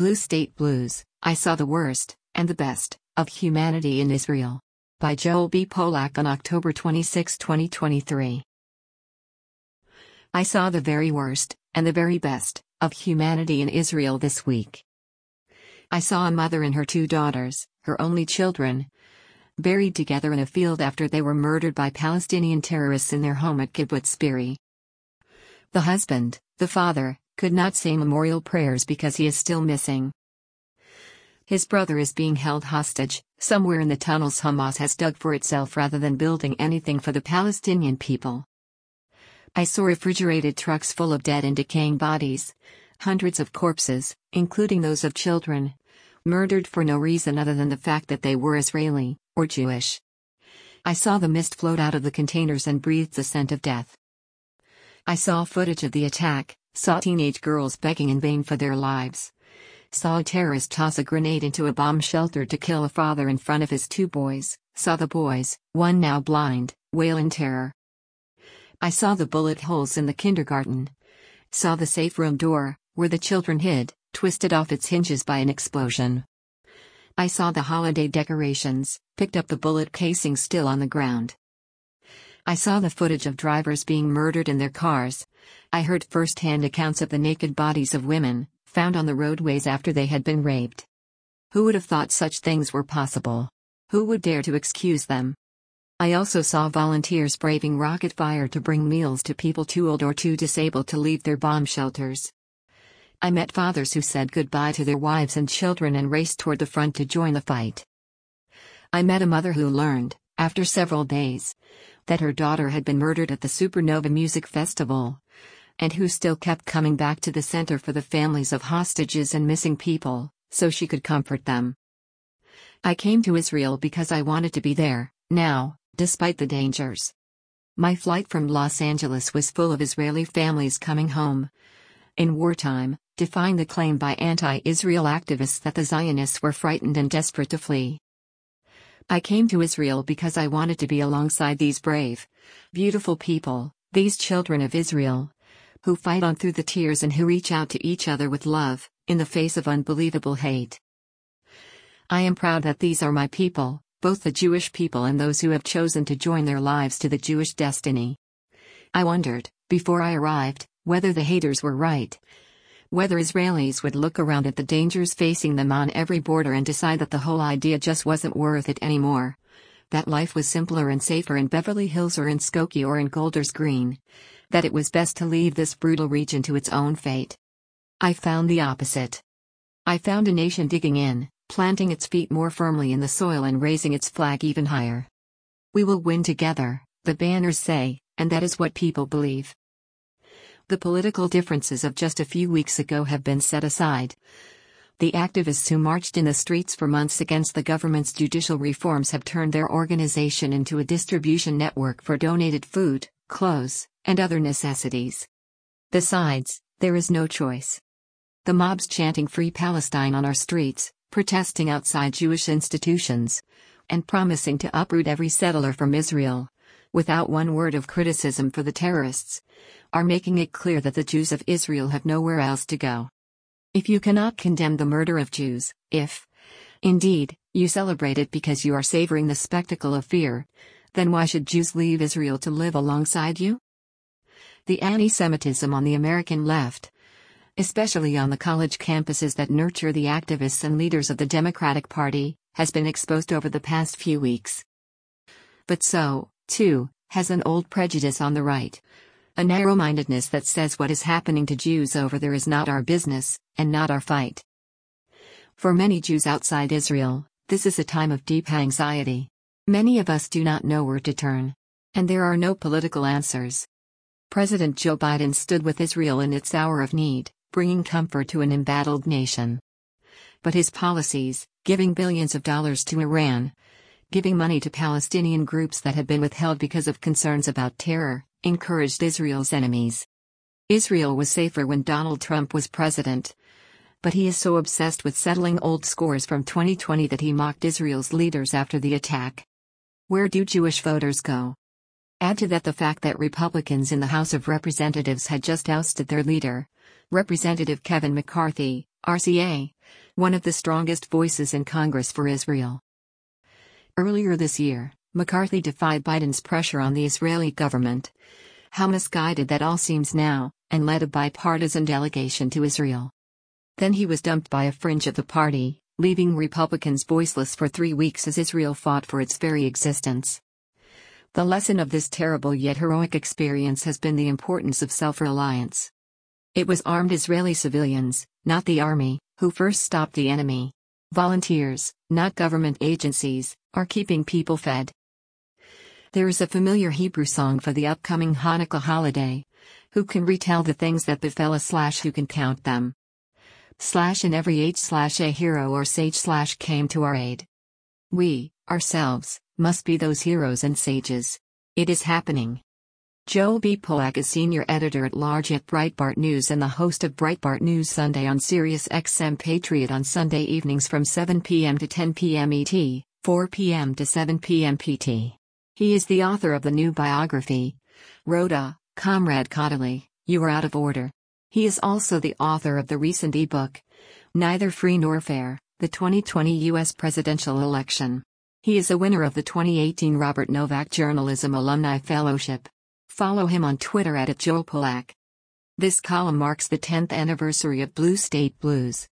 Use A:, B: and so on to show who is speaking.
A: Blue State Blues, I Saw the Worst, and the Best, of Humanity in Israel. By Joel B. Polak on October 26, 2023. I saw the very worst, and the very best, of humanity in Israel this week. I saw a mother and her two daughters, her only children, buried together in a field after they were murdered by Palestinian terrorists in their home at Kibbutz Be'eri. The husband, the father, could not say memorial prayers because he is still missing. His brother is being held hostage, somewhere in the tunnels Hamas has dug for itself rather than building anything for the Palestinian people. I saw refrigerated trucks full of dead and decaying bodies, hundreds of corpses, including those of children, murdered for no reason other than the fact that they were Israeli, or Jewish. I saw the mist float out of the containers and breathed the scent of death. I saw footage of the attack, saw teenage girls begging in vain for their lives, saw a terrorist toss a grenade into a bomb shelter to kill a father in front of his two boys, saw the boys, one now blind, wail in terror. I saw the bullet holes in the kindergarten, saw the safe room door, where the children hid, twisted off its hinges by an explosion. I saw the holiday decorations, picked up the bullet casing still on the ground. I saw the footage of drivers being murdered in their cars. I heard first-hand accounts of the naked bodies of women, found on the roadways after they had been raped. Who would have thought such things were possible? Who would dare to excuse them? I also saw volunteers braving rocket fire to bring meals to people too old or too disabled to leave their bomb shelters. I met fathers who said goodbye to their wives and children and raced toward the front to join the fight. I met a mother who learned, after several days, that her daughter had been murdered at the Supernova Music Festival, and who still kept coming back to the center for the families of hostages and missing people, so she could comfort them. I came to Israel because I wanted to be there, now, despite the dangers. My flight from Los Angeles was full of Israeli families coming home in wartime, defying the claim by anti-Israel activists that the Zionists were frightened and desperate to flee. I came to Israel because I wanted to be alongside these brave, beautiful people, these children of Israel, who fight on through the tears and who reach out to each other with love, in the face of unbelievable hate. I am proud that these are my people, both the Jewish people and those who have chosen to join their lives to the Jewish destiny. I wondered, before I arrived, whether the haters were right. Whether Israelis would look around at the dangers facing them on every border and decide that the whole idea just wasn't worth it anymore. That life was simpler and safer in Beverly Hills or in Skokie or in Golders Green. That it was best to leave this brutal region to its own fate. I found the opposite. I found a nation digging in, planting its feet more firmly in the soil and raising its flag even higher. We will win together, the banners say, and that is what people believe. The political differences of just a few weeks ago have been set aside. The activists who marched in the streets for months against the government's judicial reforms have turned their organization into a distribution network for donated food, clothes, and other necessities. Besides, there is no choice. The mobs chanting Free Palestine on our streets, protesting outside Jewish institutions, and promising to uproot every settler from Israel, without one word of criticism for the terrorists, are making it clear that the Jews of Israel have nowhere else to go. If you cannot condemn the murder of Jews, if, indeed, you celebrate it because you are savoring the spectacle of fear, then why should Jews leave Israel to live alongside you? The anti-Semitism on the American left, especially on the college campuses that nurture the activists and leaders of the Democratic Party, has been exposed over the past few weeks. But so, too, has an old prejudice on the right. A narrow-mindedness that says what is happening to Jews over there is not our business, and not our fight. For many Jews outside Israel, this is a time of deep anxiety. Many of us do not know where to turn. And there are no political answers. President Joe Biden stood with Israel in its hour of need, bringing comfort to an embattled nation. But his policies, giving billions of dollars to Iran, giving money to Palestinian groups that had been withheld because of concerns about terror, encouraged Israel's enemies. Israel was safer when Donald Trump was president. But he is so obsessed with settling old scores from 2020 that he mocked Israel's leaders after the attack. Where do Jewish voters go? Add to that the fact that Republicans in the House of Representatives had just ousted their leader, Representative Kevin McCarthy, RCA, one of the strongest voices in Congress for Israel. Earlier this year, McCarthy defied Biden's pressure on the Israeli government. How misguided that all seems now, and led a bipartisan delegation to Israel. Then he was dumped by a fringe of the party, leaving Republicans voiceless for 3 weeks as Israel fought for its very existence. The lesson of this terrible yet heroic experience has been the importance of self-reliance. It was armed Israeli civilians, not the army, who first stopped the enemy. Volunteers, not government agencies, are keeping people fed. There is a familiar Hebrew song for the upcoming Hanukkah holiday. Who can retell the things that befell us / who can count them? In every age / a hero or sage / came to our aid. We, ourselves, must be those heroes and sages. It is happening. Joel B. Pollack is senior editor-at-large at Breitbart News and the host of Breitbart News Sunday on Sirius XM Patriot on Sunday evenings from 7 p.m. to 10 p.m. ET, 4 p.m. to 7 p.m. PT. He is the author of the new biography, Rhoda, Comrade Caudalie, You Are Out of Order. He is also the author of the recent ebook, Neither Free Nor Fair, the 2020 U.S. Presidential Election. He is a winner of the 2018 Robert Novak Journalism Alumni Fellowship. Follow him on Twitter @JoelPollack. This column marks the 10th anniversary of Blue State Blues.